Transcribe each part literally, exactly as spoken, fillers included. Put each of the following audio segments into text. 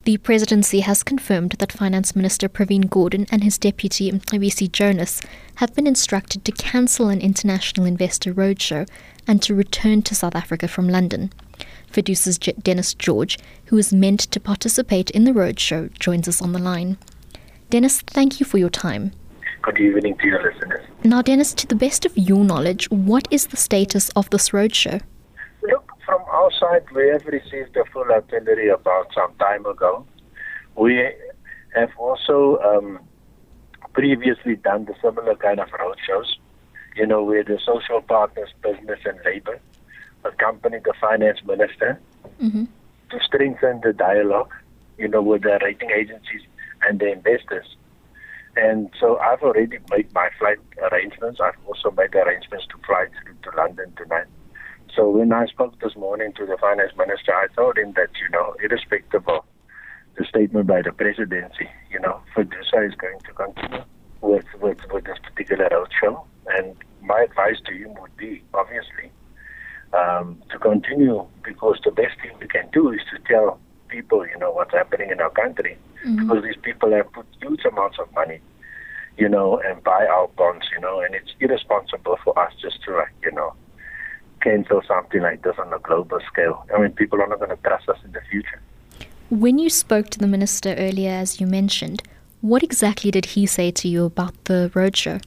The presidency has confirmed that Finance Minister Pravin Gordhan and his deputy Mcebisi Jonas have been instructed to cancel an international investor roadshow and to return to South Africa from London. Fiduci's J- Dennis George, who is meant to participate in the roadshow, joins us on the line. Dennis, thank you for your time. Good evening to your listeners. Now, Dennis, to the best of your knowledge, what is the status of this roadshow? Look, from our side, we have received a full itinerary about some time ago. We have also um, previously done the similar kind of roadshows, you know, where the social partners, business and labor, accompanied the finance minister mm-hmm. to strengthen the dialogue, you know, with the rating agencies and the investors. And so I've already made my flight arrangements. I've also made arrangements to fly through to London tonight. So when I spoke this morning to the finance minister, I told him that, you know, irrespective of the statement by the presidency, you know, Fiducia is going to continue with, with, with this particular roadshow. And my advice to him would be, obviously, um, to continue, because the best thing we can do is to tell people, you know, what's happening in our country. Mm-hmm. Because these people have put huge amounts of money, you know, and buy our bonds, you know, and it's irresponsible for us just to, like, you know, cancel something like this on a global scale. I mean, people are not going to trust us in the future. When you spoke to the minister earlier, as you mentioned, what exactly did he say to you about the roadshow?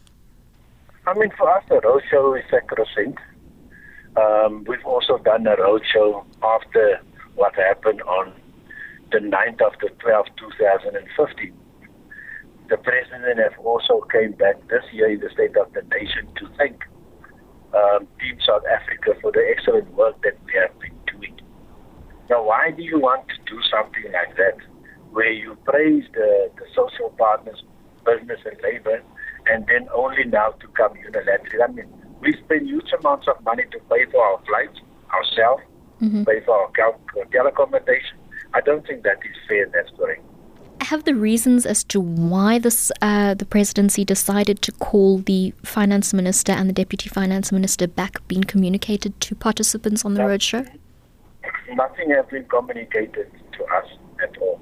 I mean, for us, the roadshow is sacrosanct. Um, we've also done a roadshow after what happened on the ninth of the twelfth, two thousand fifteen. The president have also came back this year in the State of the Nation to thank um, Team South Africa for the excellent work that we have been doing. Now, why do you want to do something like that, where you praise the, the social partners, business and labor, and then only now to come unilaterally? I mean, we spend huge amounts of money to pay for our flights, ourselves, mm-hmm. pay for our hotel accommodation. I don't think that is fair and that's correct. Have the reasons as to why this uh, the presidency decided to call the finance minister and the deputy finance minister back been communicated to participants on the Nothing, roadshow? Nothing has been communicated to us at all.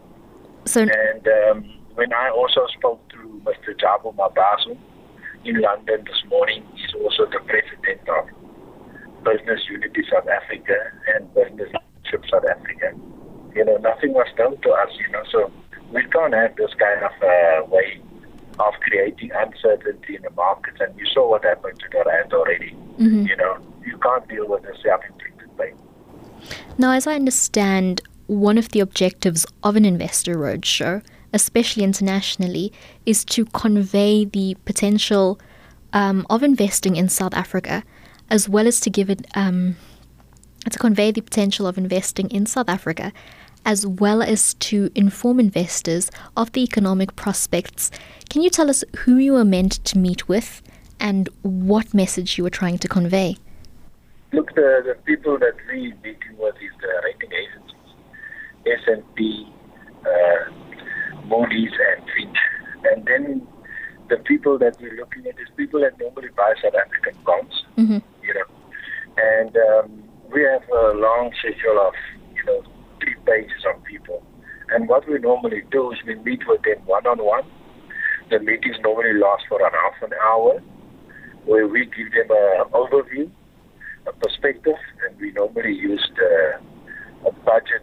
So, and um, when I also spoke to Mister Jabu Mabaso in London this morning, he's also the president of Business Unity South Africa and Business Leadership South Africa. You know, nothing was done to us, you know, so we can't have this kind of uh, way of creating uncertainty in the markets. And you saw what happened to the rand already. Mm-hmm. You know, you can't deal with the self-inflicted pain. Now, as I understand, one of the objectives of an investor roadshow, especially internationally, is to convey the potential um, of investing in South Africa, as well as to give it um, to convey the potential of investing in South Africa, as well as to inform investors of the economic prospects. Can you tell us who you were meant to meet with and what message you were trying to convey? Look, the, the people that we're meeting with is the rating agencies, S and P, uh, Moody's and Fitch. And then the people that we're looking at is people that normally buy South African bonds, mm-hmm. you know. And um, we have a long schedule of, you know, three pages of people. And what we normally do is we meet with them one-on-one. The meetings normally last for an half an hour, where we give them an overview, a perspective, and we normally use the a budget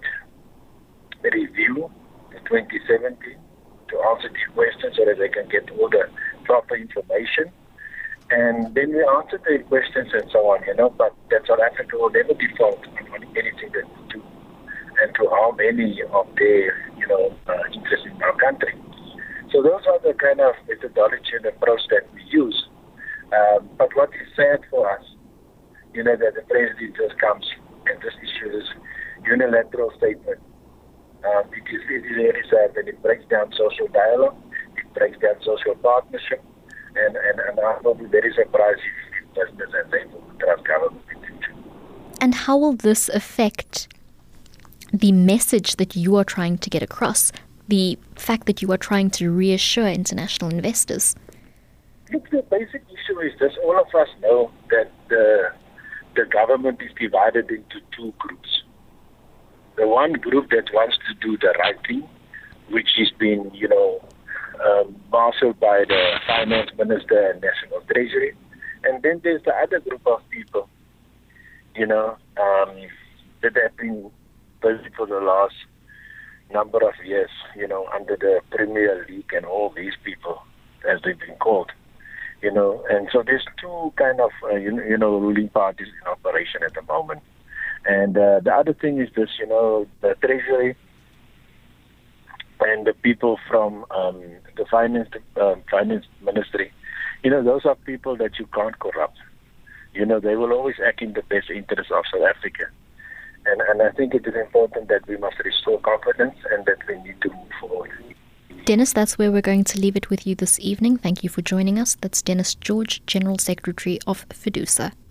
review, the twenty seventeen, to answer these questions so that they can get all the proper information. And then we answer their questions and so on, you know, but that South Africa will never default on, on anything that we do and to harm any of their, you know, uh, interests in our country. So those are the kind of methodology and approach that we use. Um, but what is sad for us, you know, that the president just comes and just issues unilateral statement. Um, it is really, really sad that it breaks down social dialogue, it breaks down social partnership, and, and, and I will be very surprised if business and labor will trust government in the future. And how will this affect the message that you are trying to get across, the fact that you are trying to reassure international investors? Look, the basic issue is this. All of us know that the, the government is divided into two groups. the one group that wants to do the right thing, which has been, you know, um, marshaled by the finance minister and national treasury. And then there's the other group of people, you know, um, that have been busy for the last number of years, you know, under the Premier League and all these people, as they've been called, you know. And so there's two kind of, uh, you, know, you know, ruling parties in operation at the moment. And uh, the other thing is this, you know, the Treasury and the people from um, the finance uh, finance ministry, you know, those are people that you can't corrupt. You know, they will always act in the best interest of South Africa. And, and I think it is important that we must restore confidence and that we need to move forward. Dennis, that's where we're going to leave it with you this evening. Thank you for joining us. That's Dennis George, General Secretary of FIDUSA.